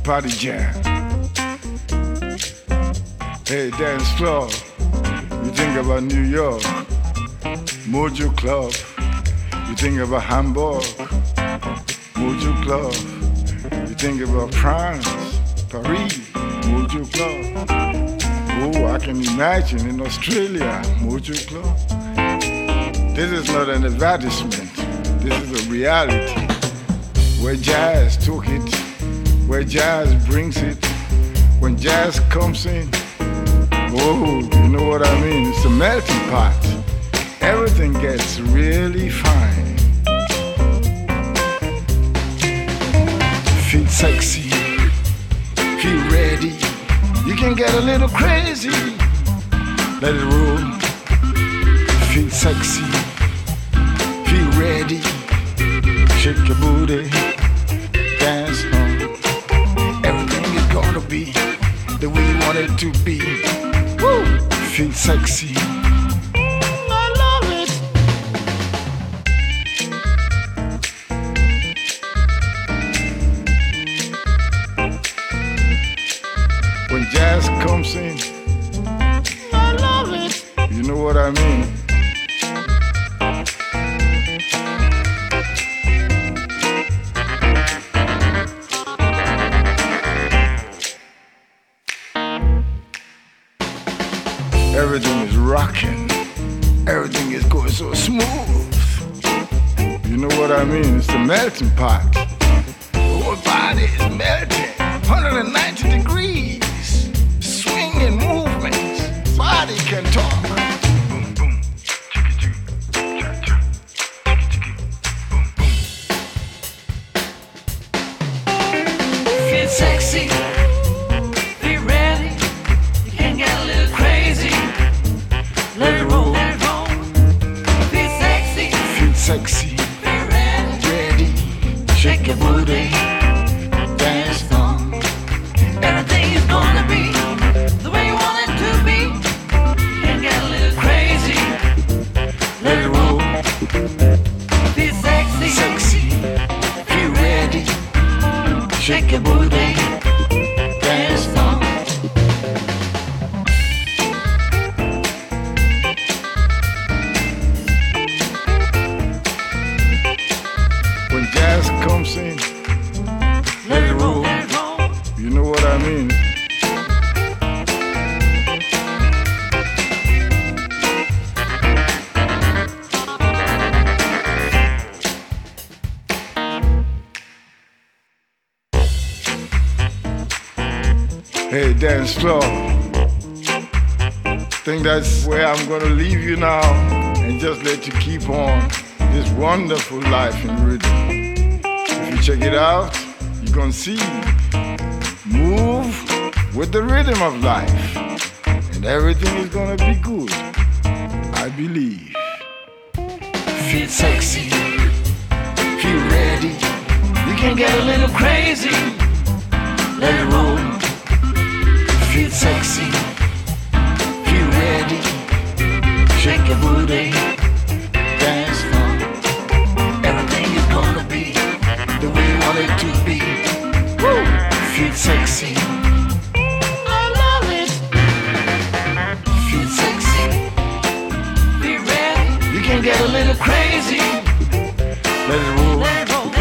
party jam. Hey, dance floor, you think about New York, Mojo Club. You think about Hamburg, Mojo Club. You think about France, Paris, Mojo Club. Oh, I can imagine in Australia, Mojo Club. This is not an advertisement. This is a reality. Where jazz took it, where jazz brings it. When jazz comes in, oh, you know what I mean? It's a melting pot. Everything gets really fine. Feel sexy, feel ready. You can get a little crazy. Let it roll. Feel sexy, feel ready. Shake your booty, dance on. Everything is gonna be the way you want it to be. Woo! Feel sexy. I love it. When jazz comes in, I love it. You know what I mean? Everything is rocking. Everything is going so smooth. You know what I mean? It's the melting pot. The whole body is melting. 190 degrees. Swinging movements. Body can talk. Boom, boom. Chicka-chicka. Chicka-chicka. Boom, boom. Feel sexy. Be ready. You can get a little crazy. Let it roll, let it roll. Feel sexy, feel sexy, be ready, ready. Shake your booty, dance on. Everything is gonna be the way you want it to be. Can get a little crazy. Let it roll. Feel sexy, Sexy, feel ready. shake your booty, Dance on. When jazz comes in, let it roll, let it roll. you know what I mean? Hey, dance floor. Think that's where I'm gonna leave you now and just let you keep on this wonderful life in rhythm. If you check it out, you're gonna see. Move with the rhythm of life, and everything is gonna be good. I believe. Feel sexy, Feel ready. you can get a little crazy. Let it roll, Feel sexy. Feel ready. shake your booty. Dance on. Everything is gonna be the way you want it to be. Woo! Feel sexy. I love it. Feel sexy. Be ready. You can get a little crazy. Let it roll. Let it roll.